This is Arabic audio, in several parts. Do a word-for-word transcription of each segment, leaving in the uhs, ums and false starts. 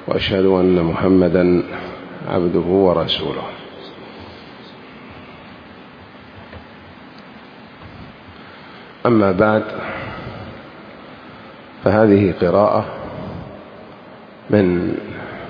وأشهد أن محمدًا عبده ورسوله. أما بعد، فهذه قراءة من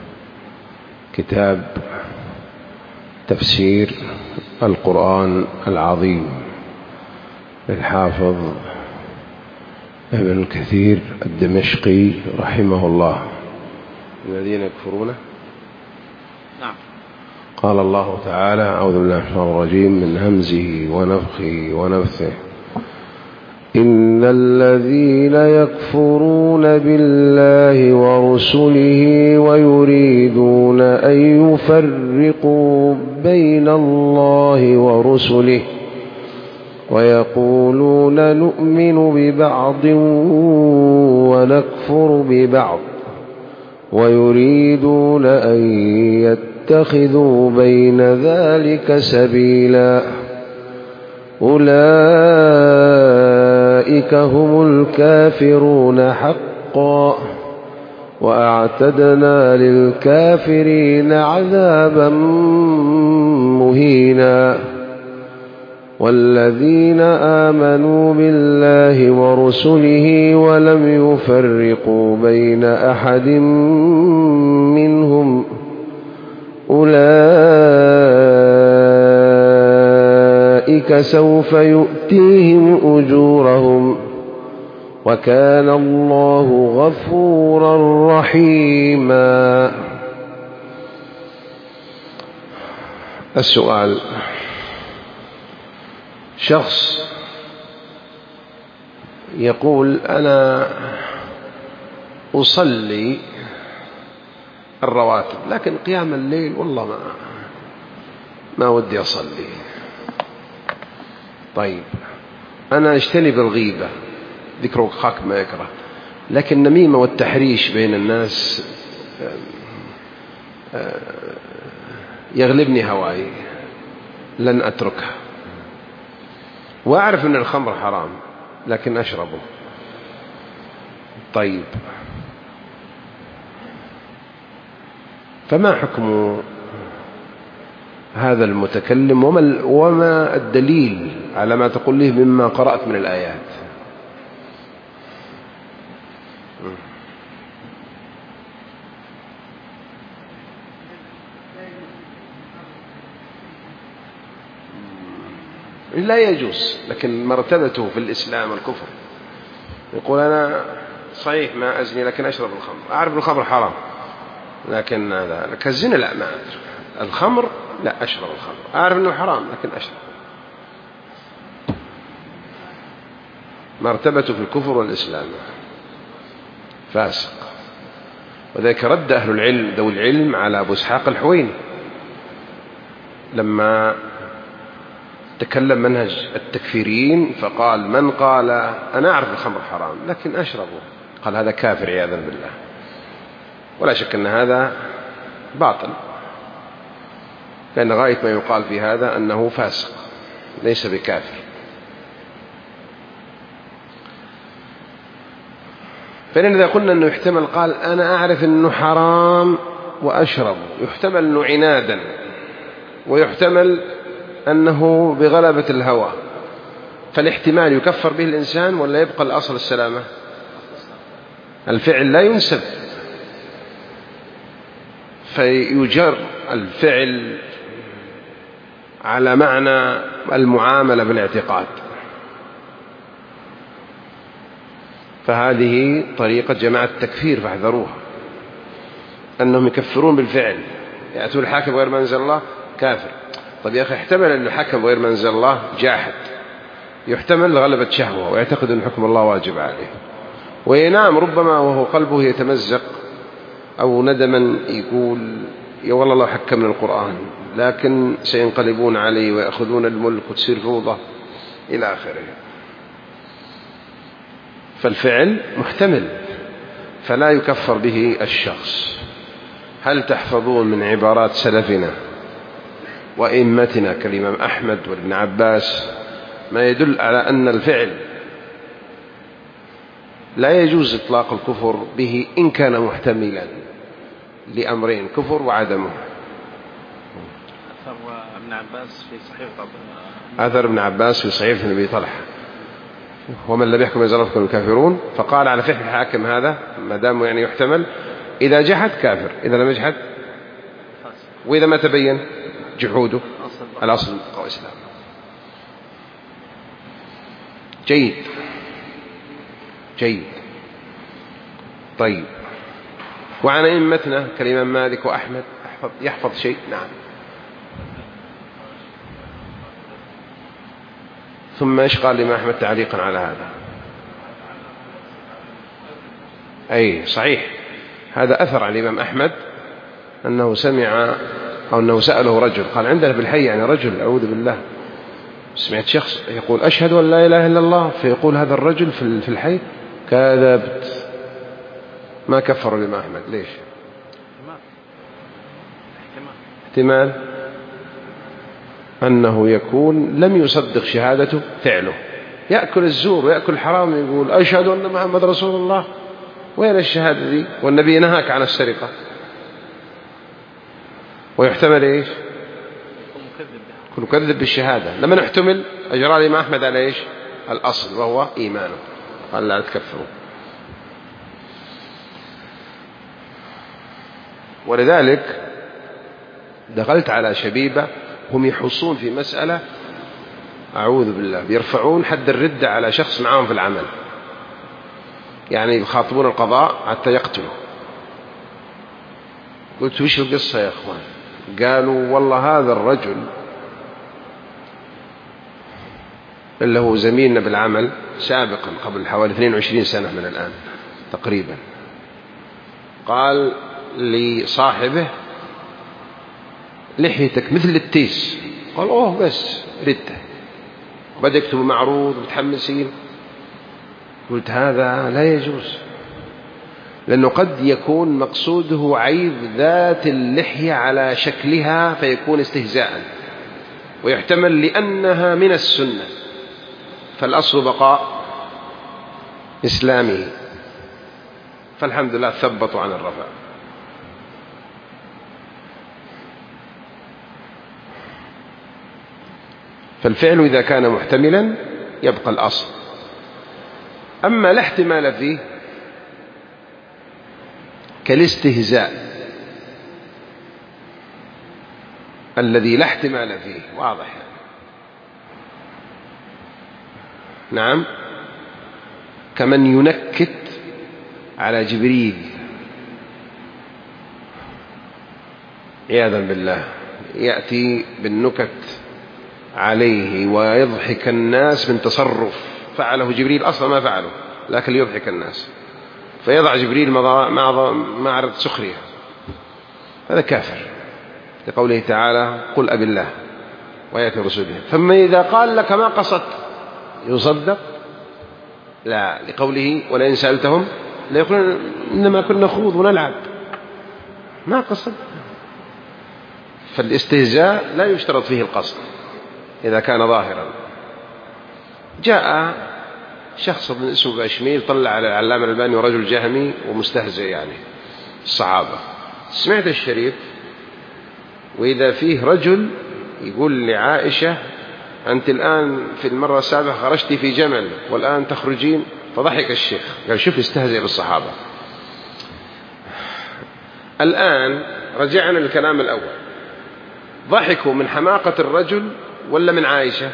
كتاب تفسير القرآن العظيم للحافظ ابن كثير الدمشقي رحمه الله. الذين يكفرون نعم. قال الله تعالى: أعوذ بالله من الشيطان الرجيم، من همزه ونفخه ونفثه: إن الذين يكفرون بالله ورسله ويريدون أن يفرقوا بين الله ورسله ويقولون نؤمن ببعض ونكفر ببعض ويريدون أن يتخذوا بين ذلك سبيلا أولئك هم الكافرون حقا وأعتدنا للكافرين عذابا مهينا. والذين آمنوا بالله ورسله ولم يفرقوا بين أحد منهم أولئك سوف يؤتيهم أجورهم وكان الله غفورا رحيما. السؤال: شخص يقول: أنا أصلي الرواتب لكن قيام الليل والله ما ما ودي أصلي. طيب، أنا أجتنب الغيبة، ذكر أخاك ما يكره، لكن النميمة والتحريش بين الناس يغلبني هواي، لن أتركها. وأعرف أن الخمر حرام لكن أشربه. طيب، فما حكم هذا المتكلم وما, وما الدليل على ما تقول له مما قرأت من الآيات؟ لا يجوز، لكن مرتبته في الإسلام الكفر. يقول: أنا صحيح ما أزني لكن أشرب الخمر، أعرف الخمر حرام لكن هذا كالزنا لا ما أدري، الخمر لا أشرب الخمر، أعرف أنه حرام لكن أشرب. مرتبته في الكفر والإسلام فاسق. وذلك رد أهل العلم ذو العلم على أبو إسحاق الحويني لما تكلم منهج التكفيرين، فقال: من قال أنا أعرف الخمر حرام لكن أشربه، قال هذا كافر عياذا بالله. ولا شك أن هذا باطل، لأن غاية ما يقال في هذا أنه فاسق ليس بكافر. فإن إذا قلنا أنه يحتمل قال أنا أعرف أنه حرام وأشرب، يحتمل أنه عنادا، ويحتمل أنه بغلبة الهوى، فالاحتمال يكفر به الإنسان ولا يبقى الأصل السلامة؟ الفعل لا ينسب، فيجر الفعل على معنى المعاملة بالاعتقاد. فهذه طريقة جماعة التكفير فاحذروها، أنهم يكفرون بالفعل، يأتون الحاكم غير منزل الله كافر. طيب يا أخي، احتمل أن الحكم غير منزل الله جاحد، يحتمل غلبة شهوة ويعتقد أن حكم الله واجب عليه، وينام ربما وهو قلبه يتمزق، أو ندما يقول يا والله لو حكمنا القرآن لكن سينقلبون علي ويأخذون الملك وتصير فوضى إلى آخره. فالفعل محتمل فلا يكفر به الشخص. هل تحفظون من عبارات سلفنا وإمتنا كالإمام أحمد وابن عباس ما يدل على أن الفعل لا يجوز إطلاق الكفر به إن كان محتملا، لأمرين: كفر وعدمه. أثر ابن عباس في صحيح أثر ابن عباس في صحيح ابن أبي طلحة: ومن لم يحكم بما أنزل الله الكافرون. فقال على فهم الحاكم هذا ما دام يعني يحتمل، إذا جحد كافر، إذا لم يجحد، وإذا ما تبين جحوده الأصل قوى إسلام. جيد جيد. طيب، وعن أئمتنا كالإمام مالك وأحمد يحفظ, يحفظ شيء؟ نعم. ثم إيش قال الإمام أحمد تعليقا على هذا؟ أي صحيح، هذا أثر عن الإمام أحمد أنه سمع أو أنه سأله رجل، قال عندنا بالحي يعني رجل، أعوذ بالله، سمعت شخص يقول أشهد أن لا إله إلا الله، فيقول هذا الرجل في الحي كذبت. ما كفر الإمام أحمد. ليش؟ احتمال أنه يكون لم يصدق شهادته فعله، يأكل الزور ويأكل الحرام يقول أشهد أن محمد رسول الله، وين الشهادة دي؟ والنبي نهاك عن السرقة. ويحتمل إيش؟ كل كذب بالشهادة. لما نحتمل أجرى الإمام أحمد على إيش؟ الأصل، وهو إيمانه، قال لا تكفروا. ولذلك دخلت على شبيبة هم يحصون في مسألة، أعوذ بالله، بيرفعون حد الردة على شخص معهم في العمل، يعني يخاطبون القضاء حتى يقتلوا. قلت وش القصة يا أخوان؟ قالوا والله هذا الرجل اللي هو زميلنا بالعمل سابقا قبل حوالي اثنين وعشرين سنة من الآن تقريبا، قال لصاحبه لحيتك مثل التيس. قال أوه بس ردة، بدأ يكتب معروض متحمسين. قلت هذا لا يجوز، لأنه قد يكون مقصوده عيب ذات اللحية على شكلها فيكون استهزاء، ويحتمل لأنها من السنة، فالأصل بقاء إسلامه. فالحمد لله ثبتوا عن الرفع. فالفعل إذا كان محتملا يبقى الأصل. أما لا احتمال فيه كالاستهزاء الذي لا احتمال فيه واضح يعني. نعم، كمن ينكت على جبريل عياذا بالله، يأتي بالنكت عليه ويضحك الناس من تصرف فعله جبريل أصلا ما فعله، لكن يضحك الناس، فيضع جبريل معرض سخرية، هذا كافر لقوله تعالى قل أبي الله وآياته ورسوله. فما إذا قال لك ما قصدت يصدق؟ لا، لقوله ولئن سألتهم ليقولون إنما كنا نخوض ونلعب، ما قصد. فالاستهزاء لا يشترط فيه القصد إذا كان ظاهرا. جاء شخص من اسمه بأشميل طلع على العلامة الألباني ورجل جهمي ومستهزئ يعني الصحابة. سمعت الشريف وإذا فيه رجل يقول لعائشة أنت الآن في المرة السابقة خرجتي في جمل والآن تخرجين، فضحك الشيخ قال شوف استهزئ بالصحابة. الآن رجعنا للكلام الأول، ضحكوا من حماقة الرجل ولا من عائشة؟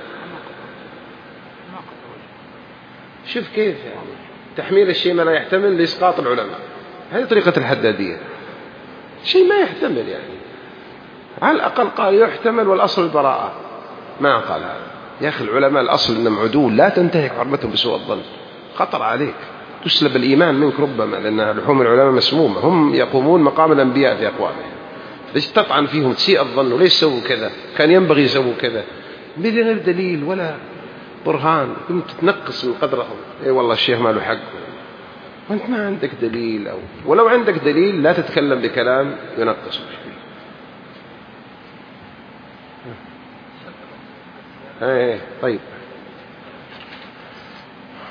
شوف كيف يعني تحميل الشيء ما لا يحتمل لإسقاط العلماء، هذه طريقة الحدادية، شيء ما يحتمل يعني على الأقل قال يحتمل والأصل البراءة، ما قال هذا. يا أخي العلماء الأصل إنهم عدول، لا تنتهك حرمتهم بسوء الظن، خطر عليك تسلب الإيمان منك ربما، لأن لحوم العلماء مسمومة، هم يقومون مقام الأنبياء في أقوامهم، ليش تطعن فيهم تسيء الظن وليش سووا كذا، كان ينبغي يسووا كذا بدون غير دليل ولا برهان، كنت تنقص من قدرهم. اي والله الشيخ ما له حق وانت ما عندك دليل، أو ولو عندك دليل لا تتكلم بكلام ينقص. ايه طيب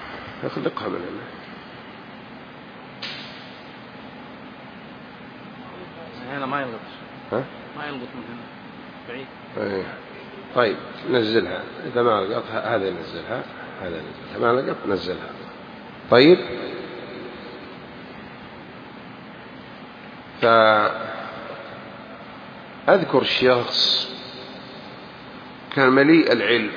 اخلقها من هنا. ما يلقط. ها؟ ما يلقط من هنا بعيد. ايه. طيب نزلها إذا ما لقطها هذا نزلها هذا نزلها ما لقط نزلها. طيب فأذكر شخص كان مليء العلم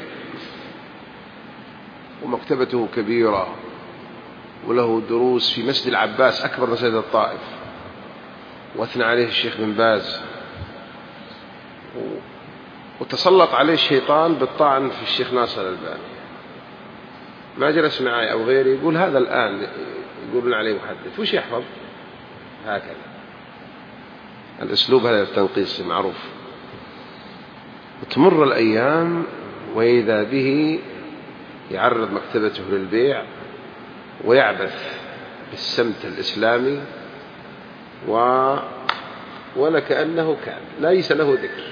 ومكتبته كبيرة وله دروس في مسجد العباس أكبر مسجد الطائف، واثنى عليه الشيخ بن باز، وتسلط عليه الشيطان بالطعن في الشيخ ناصر الألباني. ما جلس معي أو غيري يقول هذا الآن يقولون عليه محدث وش يحفظ هكذا. الأسلوب هذا التنقيصي معروف. وتمر الأيام وإذا به يعرض مكتبته للبيع ويعبث بالسمت الإسلامي و... ولا كأنه كان ليس له ذكر،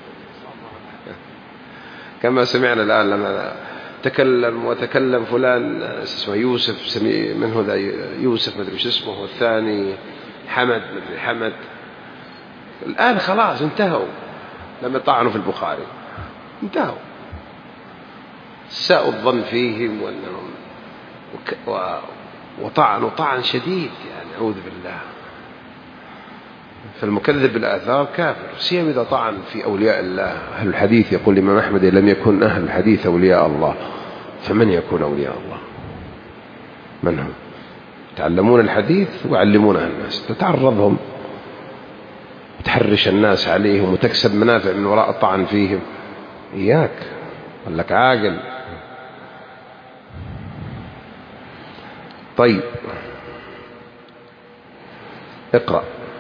كما سمعنا الآن لما تكلم وتكلم فلان اسمه يوسف سمي من هذا يوسف مدري وش اسمه، والثاني حمد مدري حمد. الآن خلاص انتهوا، لما طعنوا في البخاري انتهوا، ساءوا الظن فيهم وأنهم وك... و... وطعنوا طعن شديد يعني أعوذ بالله. فالمكذب بالآثار كافر، سيما إذا طعن في أولياء الله. أهل الحديث يقول الإمام أحمد لم يكن أهل الحديث أولياء الله فمن يكون أولياء الله؟ من هم؟ يتعلمون الحديث ويعلمونها الناس، تتعرضهم وتحرش الناس عليهم وتكسب منافع من وراء الطعن فيهم. إياك قال لك عاقل. طيب اقرأ.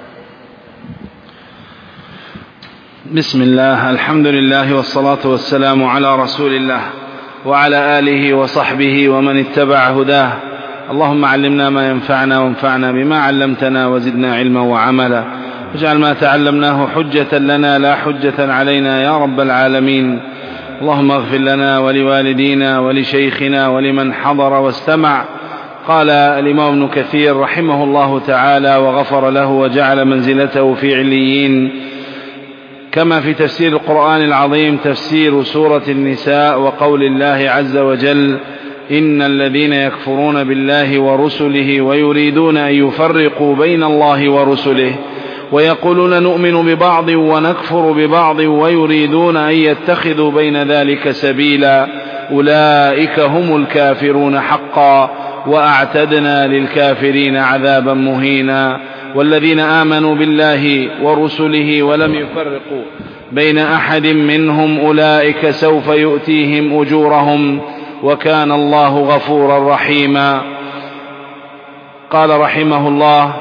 بسم الله، الحمد لله والصلاة والسلام على رسول الله وعلى آله وصحبه ومن اتبع هداه. اللهم علمنا ما ينفعنا وانفعنا بما علمتنا وزدنا علما وعملا، واجعل ما تعلمناه حجة لنا لا حجة علينا يا رب العالمين. اللهم اغفر لنا ولوالدينا ولشيخنا ولمن حضر واستمع. قال الإمام ابن كثير رحمه الله تعالى وغفر له وجعل منزلته في عليين، كما في تفسير القرآن العظيم تفسير سورة النساء وقول الله عز وجل: إن الذين يكفرون بالله ورسله ويريدون أن يفرقوا بين الله ورسله ويقولون نؤمن ببعض ونكفر ببعض ويريدون أن يتخذوا بين ذلك سبيلا أولئك هم الكافرون حقا وأعتدنا للكافرين عذابا مهينا. والذين آمنوا بالله ورسله ولم يفرقوا بين أحد منهم أولئك سوف يؤتيهم أجورهم وكان الله غفورا رحيما. قال رحمه الله: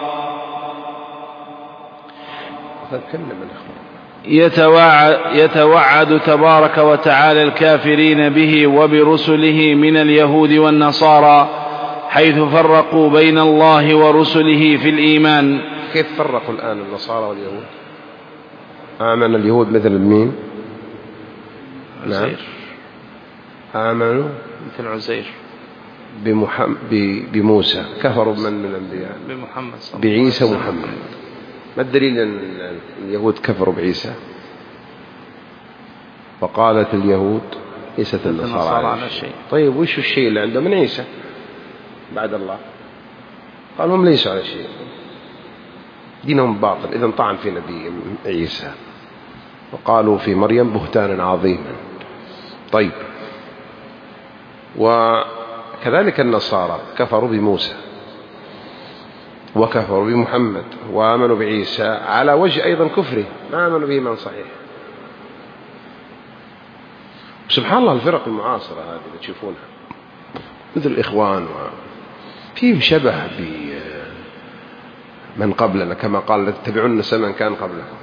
يتوعد تبارك وتعالى الكافرين به وبرسله من اليهود والنصارى حيث فرقوا بين الله ورسله في الإيمان. كيف فرقوا الآن النصارى واليهود؟ آمن اليهود مثل مين؟ عزير. نعم. آمنوا مثل عزير بمحمد بموسى، كفروا من من الأنبياء بمحمد صلى الله بعيسى ومحمد. ما الدليل أن اليهود كفروا بعيسى؟ وقالت اليهود ليست النصارى على شيء. طيب وش الشيء اللي عنده من عيسى بعد الله؟ قالوا هم ليسوا على شيء، دينهم باطل. إذن طعن في نبي عيسى وقالوا في مريم بهتانا عظيما. طيب وكذلك النصارى كفروا بموسى وكفروا بمحمد وآمنوا بعيسى على وجه أيضا كفره، ما آمنوا بإيمان صحيح. سبحان الله الفرق المعاصرة هذه اللي تشوفونها مثل الإخوان فيه شبه بمن قبلنا، كما قال تتبعون سمن كان قبلكم.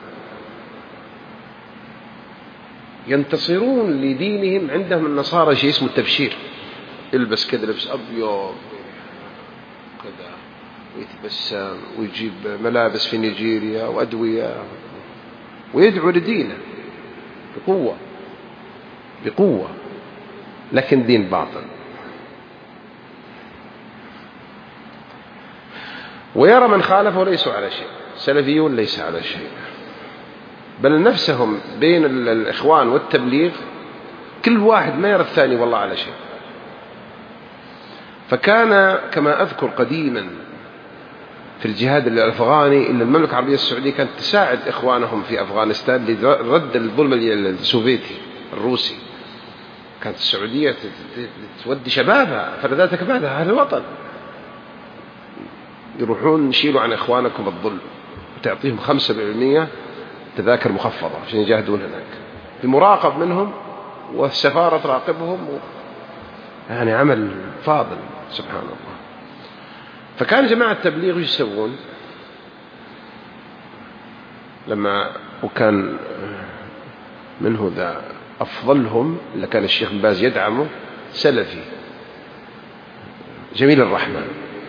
ينتصرون لدينهم. عندهم النصارى شيء اسمه التبشير، يلبس كذا لبس أبيض كذا ويتبسم ويجيب ملابس في نيجيريا وأدوية ويدعو لدينه بقوة بقوة، لكن دين باطل. ويرى من خالفه ليسوا على شيء. سلفيون ليس على شيء. بل نفسهم بين الإخوان والتبليغ كل واحد ما يرى الثاني والله على شيء. فكان كما أذكر قديما في الجهاد الأفغاني إن المملكة العربية السعودية كانت تساعد إخوانهم في أفغانستان لرد الظلم السوفيتي الروسي. كانت السعودية تودي شبابها فردات كبادها أهل الوطن يروحون يشيلوا عن إخوانكم الظلم وتعطيهم خمسة بالمئة تذاكر مخفضة عشان يجاهدون هناك بمراقب منهم والسفارة تراقبهم و... يعني عمل فاضل سبحان الله. فكان جماعة التبليغ يسوون لما وكان منه ذا أفضلهم اللي كان الشيخ بن باز يدعمه سلفي جميل الرحمن،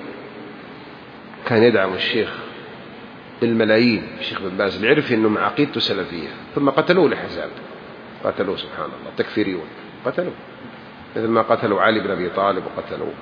كان يدعم الشيخ بالملايين. الشيخ بن باز اللي عرف أنه مع عقيدته سلفية ثم قتلوه لحزاب، قتلوه سبحان الله تكفيريون قتلوه مثل ما قتلوا علي بن أبي طالب وقتلوه.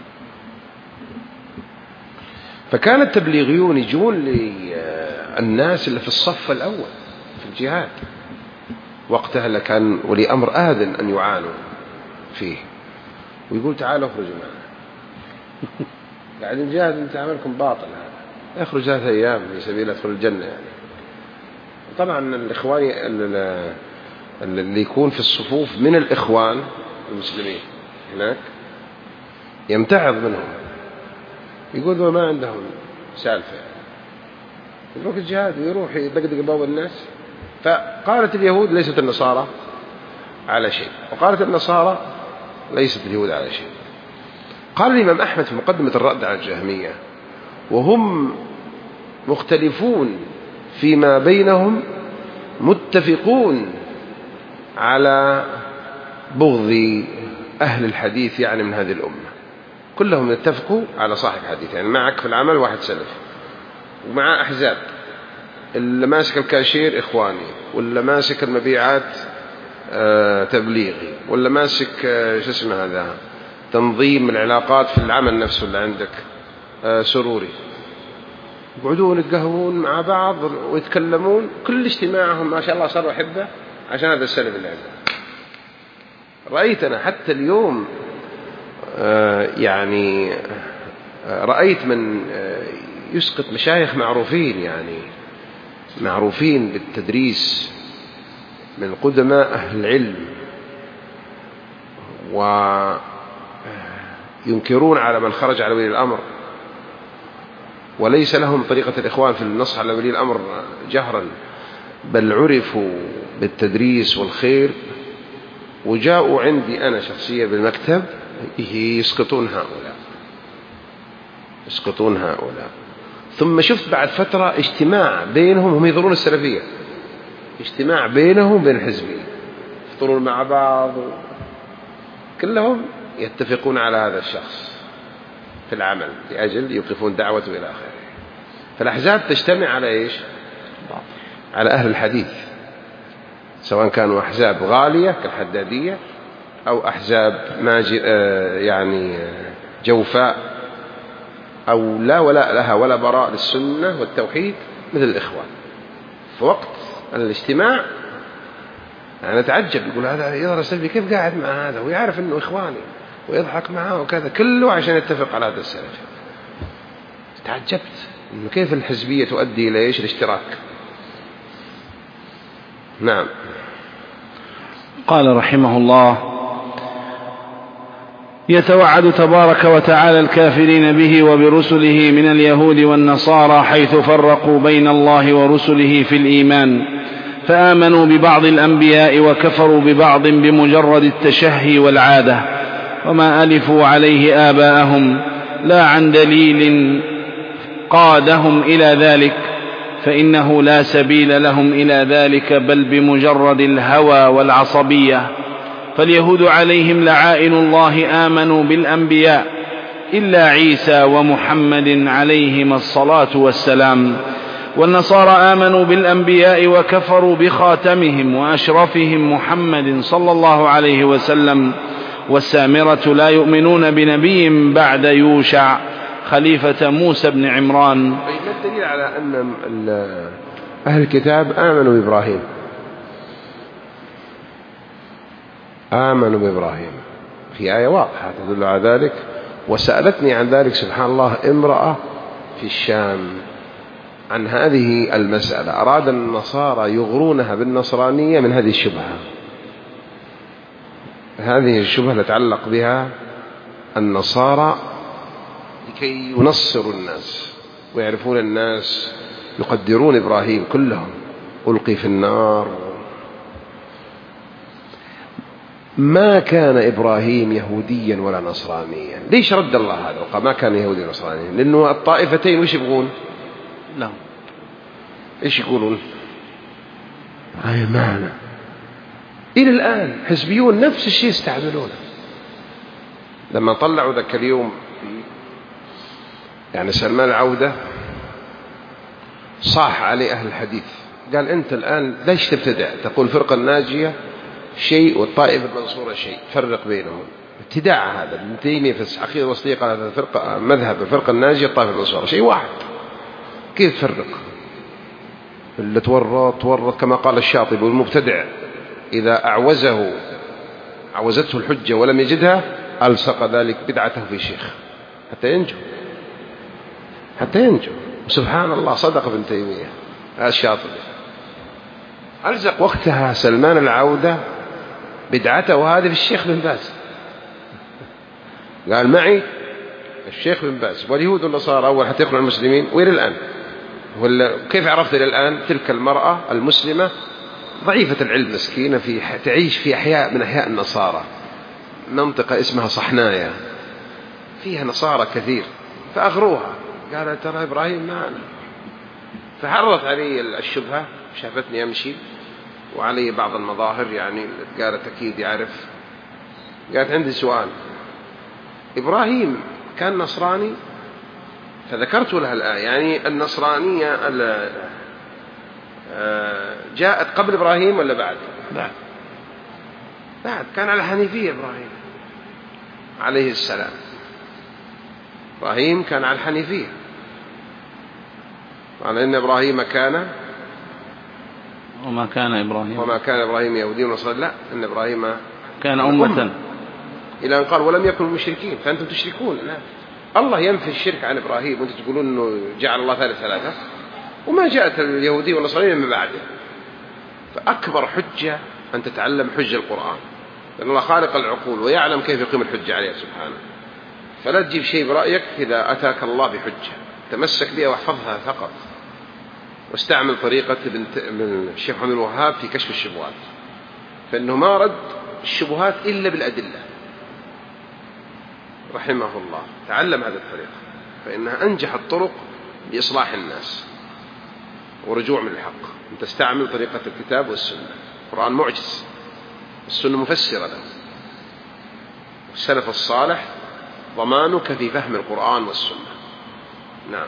فكان التبليغيون يجون للناس اللي في الصف الأول في الجهاد وقتها اللي كان ولي أمر آذن أن يعانوا فيه ويقول تعالوا اخرجوا معنا قاعد نجاهد انت عملكم باطل هذا اخرج ثلاثة أيام في سبيل أدخل الجنة يعني. طبعا الإخوان اللي يكون في الصفوف من الإخوان المسلمين هناك يمتعظ منهم يقول ما عندهم سالفة يروح الجهاد ويروح يدقدق باب الناس. فقالت اليهود ليست النصارى على شيء وقالت النصارى ليست اليهود على شيء. قال الإمام أحمد في مقدمة الرد على الجهمية وهم مختلفون فيما بينهم متفقون على بغض أهل الحديث يعني من هذه الأمة كلهم يتفقوا على صاحب حديث. يعني معك في العمل واحد سلفي ومع أحزاب اللي ماسك الكاشير إخواني واللي ماسك المبيعات آه تبليغي واللي ماسك آه شو اسمه هذا تنظيم العلاقات في العمل نفسه اللي عندك آه سروري يقعدون يتقهوون مع بعض ويتكلمون كل اجتماعهم ما شاء الله صاروا أحبة عشان هذا السلف اللي عنده. رأيت أنا حتى اليوم آه يعني آه رأيت من آه يسقط مشايخ معروفين يعني معروفين بالتدريس من قدماء أهل العلم وينكرون على من خرج على ولي الأمر وليس لهم طريقة الإخوان في النصح على ولي الأمر جهرا بل عرفوا بالتدريس والخير وجاءوا عندي أنا شخصيا بالمكتب يسقطون هؤلاء يسقطون هؤلاء. ثم شفت بعد فترة اجتماع بينهم هم يظهرون السلفية اجتماع بينهم بين الحزبين يفطرون مع بعض كلهم يتفقون على هذا الشخص في العمل لأجل يوقفون دعوته إلى آخره. فالأحزاب تجتمع على إيش؟ على أهل الحديث سواء كانوا أحزاب غالية كالحدادية أو أحزاب ماجي يعني جوفاء أو لا ولا لها ولا براء للسنة والتوحيد مثل الإخوان. فوقت الاجتماع أنا أتعجب يقول هذا يظهر السلفي كيف قاعد مع هذا ويعرف أنه إخواني ويضحك معه وكذا كله عشان يتفق على هذا السلفي. تعجبت إنه كيف الحزبية تؤدي إلى إيش الاشتراك. نعم. قال رحمه الله يتوعد تبارك وتعالى الكافرين به وبرسله من اليهود والنصارى حيث فرقوا بين الله ورسله في الإيمان فآمنوا ببعض الأنبياء وكفروا ببعض بمجرد التشهي والعادة وما ألفوا عليه آباءهم لا عن دليل قادهم إلى ذلك فإنه لا سبيل لهم إلى ذلك بل بمجرد الهوى والعصبية. فاليهود عليهم لعائن الله آمنوا بالأنبياء إلا عيسى ومحمد عليهما الصلاة والسلام والنصارى آمنوا بالأنبياء وكفروا بخاتمهم وأشرفهم محمد صلى الله عليه وسلم والسامرة لا يؤمنون بنبي بعد يوشع خليفة موسى بن عمران. ما الدليل على أن أهل الكتاب آمنوا بإبراهيم آمنوا بإبراهيم، في آية واضحة تدل على ذلك. وسألتني عن ذلك سبحان الله امرأة في الشام عن هذه المسألة، أراد النصارى يغرونها بالنصرانية من هذه الشبهة، هذه الشبهة تتعلق بها النصارى لكي ينصروا الناس ويعرفون الناس يقدرون إبراهيم كلهم، ألقي في النار. ما كان إبراهيم يهوديا ولا نصرانيا. ليش رد الله هذا وقال ما كان يهوديا نصرانيا؟ لأنه الطائفتين وش يبغون؟ لا، إيش يقولون؟ هاي معنى إلى الآن حزبيون نفس الشيء يستعملونه. لما طلعوا ذاك اليوم يعني سلمان العودة صاح عليه أهل الحديث، قال أنت الآن ليش تبتدع؟ تقول الفرقة الناجية شيء والطائفة المنصورة شيء، فرق بينهم. ابتداع هذا. ابن تيمية في العقيدة الوسطية قال هذا الفرقة مذهب الفرقة الناجية الطائفة المنصورة شيء واحد، كيف تفرق؟ اللي تورط تورط كما قال الشاطبي، والمبتدع إذا أعوزه عوزته الحجة ولم يجدها ألصق ذلك بدعته في شيخ حتى ينجو حتى ينجو. وسبحان الله صدق ابن تيمية الشاطبي، ألزق وقتها سلمان العودة بدعته هذه في الشيخ بن باز، قال معي الشيخ بن باز واليهود والنصارى أول حتى يقنعوا المسلمين. وإلى الآن ولا كيف عرفت إلى الآن؟ تلك المرأة المسلمة ضعيفة العلم مسكينة في تعيش في أحياء من أحياء النصارى، منطقة اسمها صحنايا فيها نصارى كثير، فأغروها قال ترى إبراهيم معنا. فحرت علي الشبهة، شافتني أمشي وعلي بعض المظاهر يعني، قالت أكيد يعرف. قالت عندي سؤال، إبراهيم كان نصراني؟ فذكرت لها الآية. يعني النصرانية جاءت قبل إبراهيم ولا بعد؟ بعد. بعد. كان على حنيفية إبراهيم عليه السلام. إبراهيم كان على الحنيفية، على أن إبراهيم كان وما كان إبراهيم وما كان إبراهيم يهودي ونصراني، لا، أن إبراهيم كان أمة, أمة. إلى أن قال ولم يكن مشركين، فأنتم تشركون. لا، الله ينفي الشرك عن إبراهيم وأنتم تقولون أنه جعل الله ثالث ثلاثة، وما جاءت اليهودية والنصرانية من بعده. فأكبر حجة أن تتعلم حجة القرآن، لأن الله خالق العقول ويعلم كيف يقيم الحجة عليها سبحانه. فلا تجيب شيء برأيك إذا أتاك الله بحجة، تمسك بها واحفظها فقط، واستعمل طريقة ابن الشيخ محمد الوهاب في كشف الشبهات، فإنه ما رد الشبهات إلا بالأدلة رحمه الله. تعلم هذه الطريقة فإنها أنجح الطرق لإصلاح الناس ورجوع من الحق. أن تستعمل طريقة الكتاب والسنة. القرآن معجز، السنة مفسرة له، والسلف الصالح ضمانك في فهم القرآن والسنة. نعم.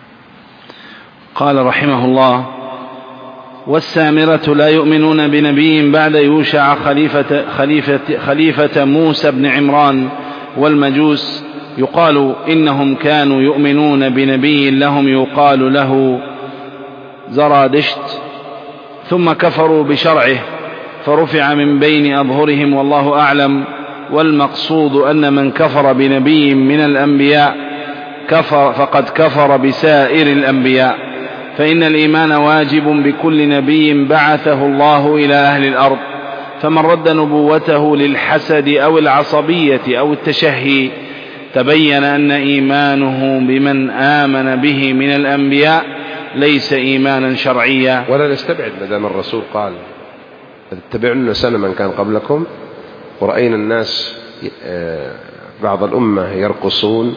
قال رحمه الله: والسامرة لا يؤمنون بنبي بعد يوشع خليفة, خليفة, خليفة موسى بن عمران، والمجوس يقال إنهم كانوا يؤمنون بنبي لهم يقال له زرادشت، ثم كفروا بشرعه فرفع من بين أظهرهم والله أعلم. والمقصود أن من كفر بنبي من الأنبياء كفر فقد كفر بسائر الأنبياء، فإن الإيمان واجب بكل نبي بعثه الله إلى أهل الأرض، فمن رد نبوته للحسد أو العصبية أو التشهي تبين أن إيمانه بمن آمن به من الأنبياء ليس إيمانا شرعيا. ولا نستبعد مدام الرسول قال اتبعون سنة من كان قبلكم، ورأينا الناس بعض الأمة يرقصون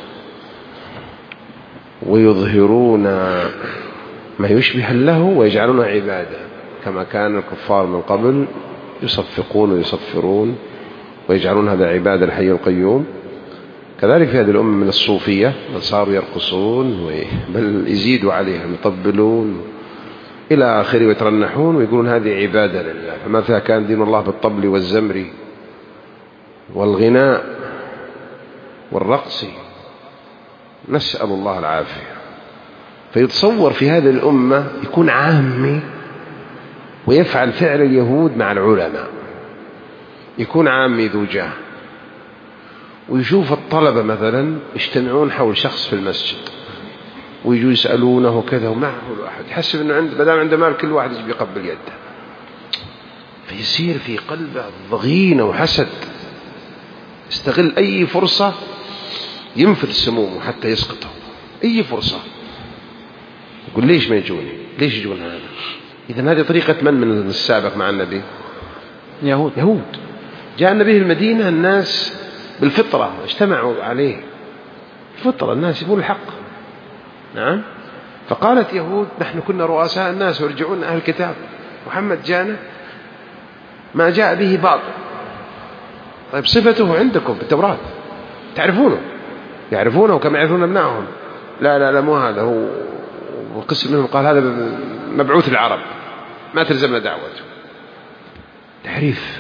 ويظهرون ما يشبه له ويجعلون عبادة، كما كان الكفار من قبل يصفقون ويصفرون ويجعلون هذا عبادة الحي القيوم. كذلك في هذه الأمة من الصوفية من صاروا يرقصون بل يزيدوا عليهم يطبلون إلى آخره ويترنحون ويقولون هذه عبادة لله. فماذا كان دين الله بالطبل والزمر والغناء والرقص؟ نسأل الله العافية. فيتصور في هذه الأمة يكون عامي ويفعل فعل اليهود مع العلماء، يكون عامي ذو جاه، ويشوف الطلبة مثلا يجتمعون حول شخص في المسجد ويجوا يسألونه كذا ومعه الواحد يحسب أنه عنده بدام عنده مال كل واحد يجي يقبل يده، فيصير في قلبه ضغينة وحسد، يستغل أي فرصة ينفذ سمومه حتى يسقطه، أي فرصة يقول ليش ما يجوني، ليش يجون هذا. إذن هذه طريقة من من السابق مع النبي؟ يهود. يهود جاء النبي المدينة، الناس بالفطرة اجتمعوا عليه، الفطرة الناس يقول الحق. نعم. فقالت يهود نحن كنا رؤساء الناس ويرجعون أهل الكتاب، محمد جانا ما جاء به باطل. طيب صفته عندكم في التوراة تعرفونه، يعرفونه كما يعرفون ابنائهم. لا لا لا مو هذا هو، وقسم منهم قال هذا مبعوث العرب ما تلزمنا دعوته. تحريف.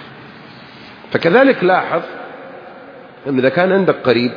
فكذلك لاحظ أن إذا كان عندك قريب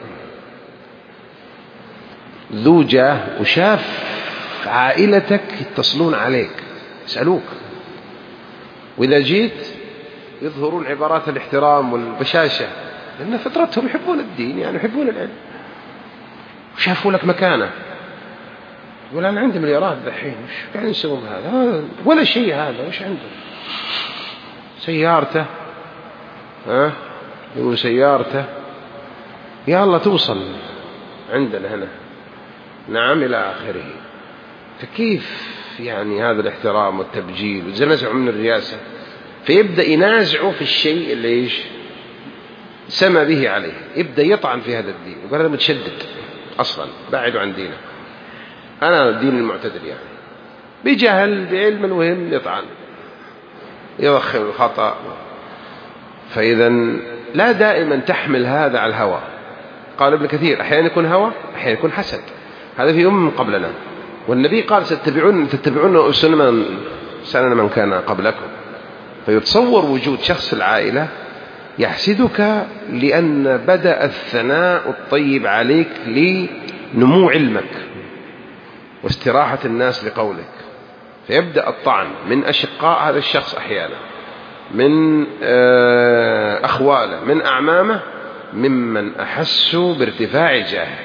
ذو جاه وشاف عائلتك يتصلون عليك يسألوك، وإذا جيت يظهرون عبارات الاحترام والبشاشة لأن فطرتهم يحبون الدين، يعني يحبون العلم، وشافوا لك مكانه. يقول أنا عندي مليارات دحين وش قاعدين يسوون هذا ولا شيء، هذا وش عنده سيارته، ها يقول سيارته يا الله توصل عندنا هنا، نعم إلى آخره. فكيف يعني هذا الاحترام والتبجيل وزنزع من الرئاسة، فيبدأ ينازعه في الشيء اللي إيش سمى به عليه، يبدأ يطعن في هذا الدين، يقول هذا متشدد أصلا بعدوا عن دينه، أنا الدين المعتدل يعني، بجهل بعلم المهم يطعن يضخم الخطأ. فإذا لا دائما تحمل هذا على الهوى. قال ابن كثير أحيانا يكون هوى أحيانا يكون حسد، هذا في أمم قبلنا، والنبي قال ستتبعون تتبعون سنن سنن من كان قبلكم. فيتصور وجود شخص في العائلة يحسدك لأن بدأ الثناء الطيب عليك لنمو علمك واستراحة الناس لقولك، فيبدأ الطعن من أشقاء هذا الشخص أحيانا، من أخواله، من أعمامه، ممن أحسوا بارتفاع جاهه،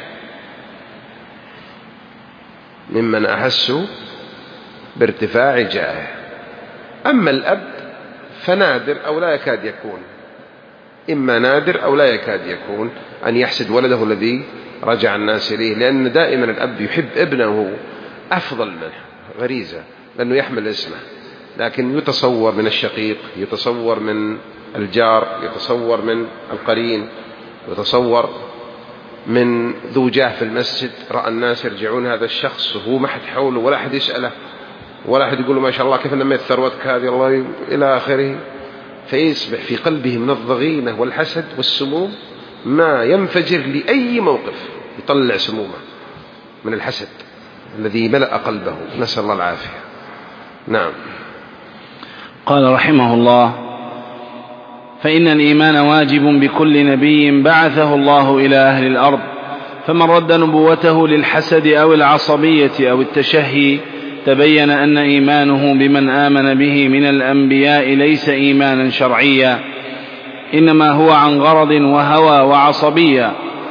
ممن أحسوا بارتفاع جاهه. أما الأب فنادر أو لا يكاد يكون، إما نادر أو لا يكاد يكون أن يحسد ولده الذي رجع الناس إليه، لأن دائما الأب يحب ابنه أفضل منه غريزة لأنه يحمل اسمه، لكن يتصور من الشقيق، يتصور من الجار، يتصور من القرين، يتصور من ذو جاه في المسجد، رأى الناس يرجعون هذا الشخص وهو ما حد حوله ولا حد يسأله ولا حد يقول له ما شاء الله كيف نميت ثروتك هذه الله إلى آخره. فيصبح في قلبه من الضغينة والحسد والسموم ما ينفجر لأي موقف، يطلع سمومه من الحسد الذي ملأ قلبه، نسأل الله العافية. نعم. قال رحمه الله: فإن الإيمان واجب بكل نبي بعثه الله إلى أهل الأرض، فمن رد نبوته للحسد أو العصبية أو التشهي تبين أن إيمانه بمن آمن به من الأنبياء ليس إيمانا شرعيا، إنما هو عن غرض وهوى وعصبية.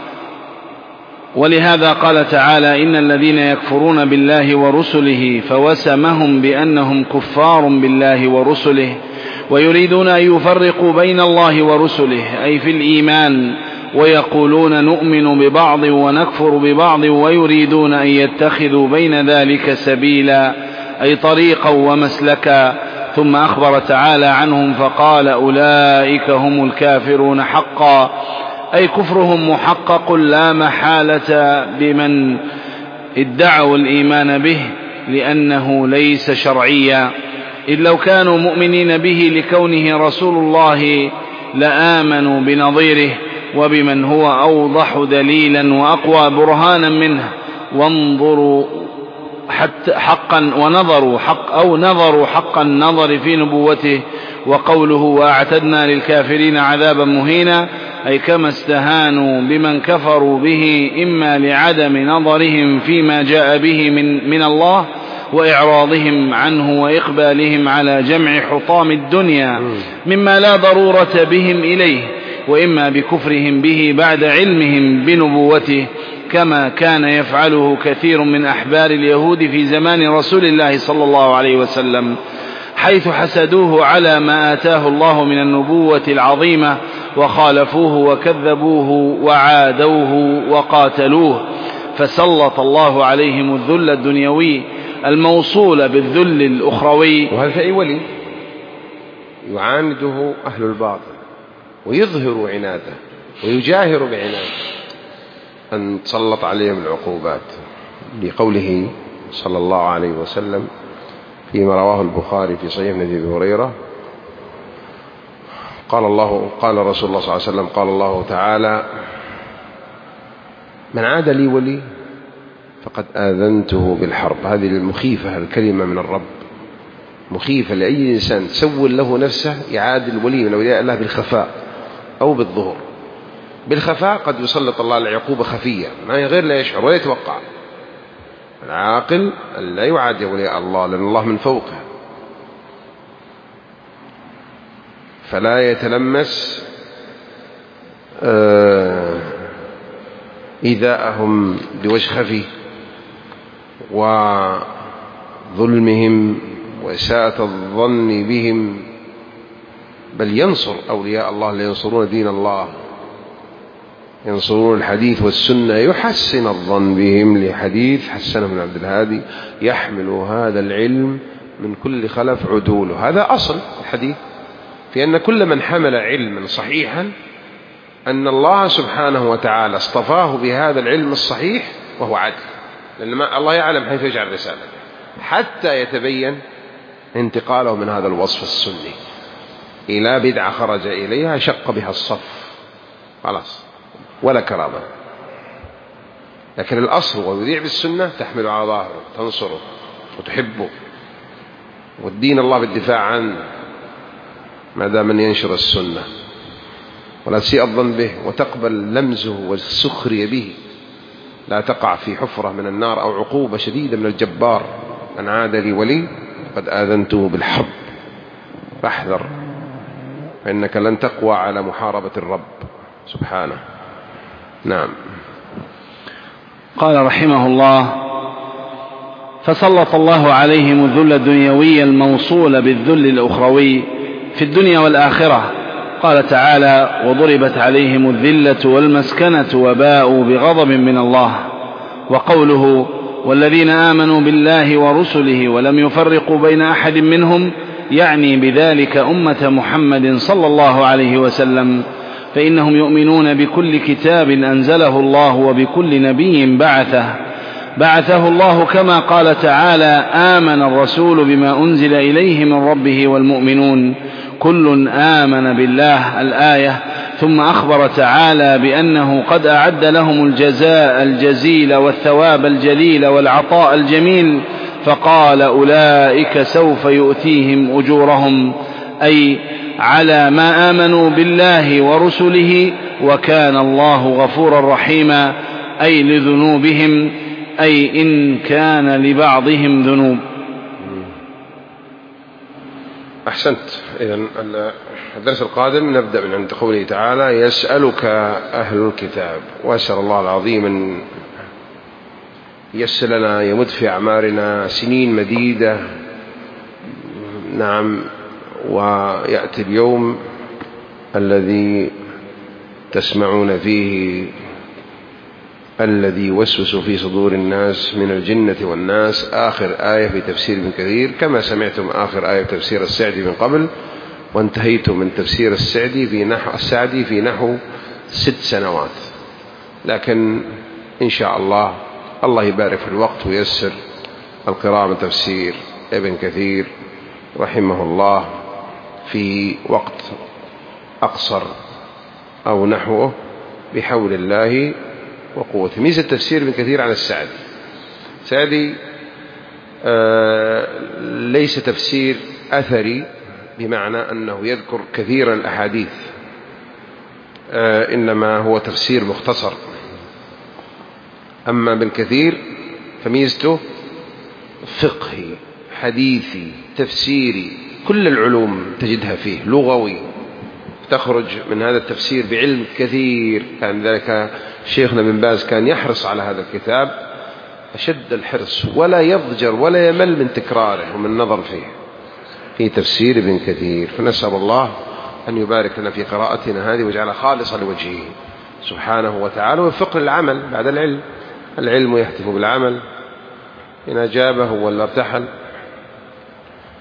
ولهذا قال تعالى: إن الذين يكفرون بالله ورسله فوسمهم بأنهم كفار بالله ورسله ويريدون أن يفرقوا بين الله ورسله أي في الإيمان، ويقولون نؤمن ببعض ونكفر ببعض ويريدون أن يتخذوا بين ذلك سبيلا أي طريقا ومسلكا. ثم أخبر تعالى عنهم فقال: أولئك هم الكافرون حقا، أي كفرهم محقق لا محالة بمن ادعوا الإيمان به لأنه ليس شرعيا، إذ لو كانوا مؤمنين به لكونه رسول الله لآمنوا بنظيره وبمن هو أوضح دليلا وأقوى برهانا منه، وانظروا حتى حقا ونظروا حق أو نظروا حق النظر في نبوته. وقوله: وأعتدنا للكافرين عذابا مهينا، أي كما استهانوا بمن كفروا به إما لعدم نظرهم فيما جاء به من, من الله، وإعراضهم عنه وإقبالهم على جمع حطام الدنيا مما لا ضرورة بهم إليه، وإما بكفرهم به بعد علمهم بنبوته، كما كان يفعله كثير من أحبار اليهود في زمان رسول الله صلى الله عليه وسلم، حيث حسدوه على ما آتاه الله من النبوة العظيمة وخالفوه وكذبوه وعادوه وقاتلوه، فسلط الله عليهم الذل الدنيوي الموصول بالذل الأخروي. وهذا في أي ولي يعانده أهل الباطل ويظهر عناده ويجاهر بعناده أن تسلط عليهم العقوبات، لقوله صلى الله عليه وسلم فيما رواه البخاري في صحيح أبي هريرة قال الله قال رسول الله صلى الله عليه وسلم قال الله تعالى: من عاد لي ولي فقد آذنته بالحرب. هذه المخيفة الكلمة من الرب، مخيفة لأي إنسان تسول له نفسه يعاد الولي من أولياء الله بالخفاء أو بالظهور. بالخفاء قد يسلط الله على عقوبة خفية ما غير لا يشعر ولا يتوقع. العاقل لا يعادي أولياء الله لأن الله من فوقه، فلا يتلمس إيذاءهم بوجه خفي وظلمهم وإساءة الظن بهم، بل ينصر أولياء الله لينصرون دين الله، ينصرون الحديث والسنة، يحسن الظن بهم لحديث حسنه بن عبد الهادي: يحمل هذا العلم من كل خلف عدوله. هذا أصل الحديث في أن كل من حمل علما صحيحا أن الله سبحانه وتعالى اصطفاه بهذا العلم الصحيح وهو عدل، لأن الله يعلم حيث يجعل رسالته حتى يتبين انتقاله من هذا الوصف السني إلى بدعة خرج إليها شق بها الصف خلاص ولا كرامة. لكن الأصل ويذيع بالسنة تحمل على ظاهره، تنصره وتحبه والدين الله بالدفاع عنه ما دام من ينشر السنة، ولا تسيء الظن به وتقبل لمزه والسخرية به، لا تقع في حفرة من النار أو عقوبة شديدة من الجبار. من عاد لي ولي قد آذنته بالحرب، فاحذر فإنك لن تقوى على محاربة الرب سبحانه. نعم. قال رحمه الله: فسلط الله عليهم الذل الدنيوي الموصول بالذل الأخروي في الدنيا والآخرة. قال تعالى: وضربت عليهم الذلة والمسكنة وباءوا بغضب من الله. وقوله: والذين آمنوا بالله ورسله ولم يفرقوا بين أحد منهم، يعني بذلك أمة محمد صلى الله عليه وسلم، فإنهم يؤمنون بكل كتاب أنزله الله وبكل نبي بعثه بعثه الله، كما قال تعالى: آمن الرسول بما أنزل إليه من ربه والمؤمنون كل آمن بالله الآية. ثم أخبر تعالى بأنه قد أعد لهم الجزاء الجزيل والثواب الجليل والعطاء الجميل، فقال: أولئك سوف يؤتيهم أجورهم، أي على ما آمنوا بالله ورسله، وكان الله غفورا رحيما، أي لذنوبهم، أي إن كان لبعضهم ذنوب. أحسنت. إذن الدرس القادم نبدأ من عند قوله تعالى: يسألك أهل الكتاب. وأسأل الله العظيم أن يسر لنا يمد في أعمارنا سنين مديدة. نعم. ويأتي اليوم الذي تسمعون فيه الذي يوسوس في صدور الناس من الجنة والناس، آخر آية في تفسير ابن كثير، كما سمعتم آخر آية في تفسير السعدي من قبل، وانتهيتم من تفسير السعدي في نحو السعدي في نحو ست سنوات. لكن إن شاء الله الله يبارك في الوقت ويسر القراءة من تفسير ابن كثير رحمه الله في وقت أقصر أو نحوه بحول الله وقوته. ميزة تفسير ابن كثير عن السعدي، السعدي آه ليس تفسير أثري بمعنى أنه يذكر كثيرا الأحاديث، آه إنما هو تفسير مختصر. أما ابن كثير فميزته فقهي حديثي تفسيري، كل العلوم تجدها فيه، لغوي، تخرج من هذا التفسير بعلم كثير. كان ذلك شيخنا بن باز كان يحرص على هذا الكتاب أشد الحرص، ولا يضجر ولا يمل من تكراره ومن النظر فيه في تفسير ابن كثير. فنسأل الله أن يبارك لنا في قراءتنا هذه ويجعلها خالصة لوجهه سبحانه وتعالى، ويوفقنا العمل بعد العلم. العلم يهتف بالعمل، إن أجابه ولا ارتحل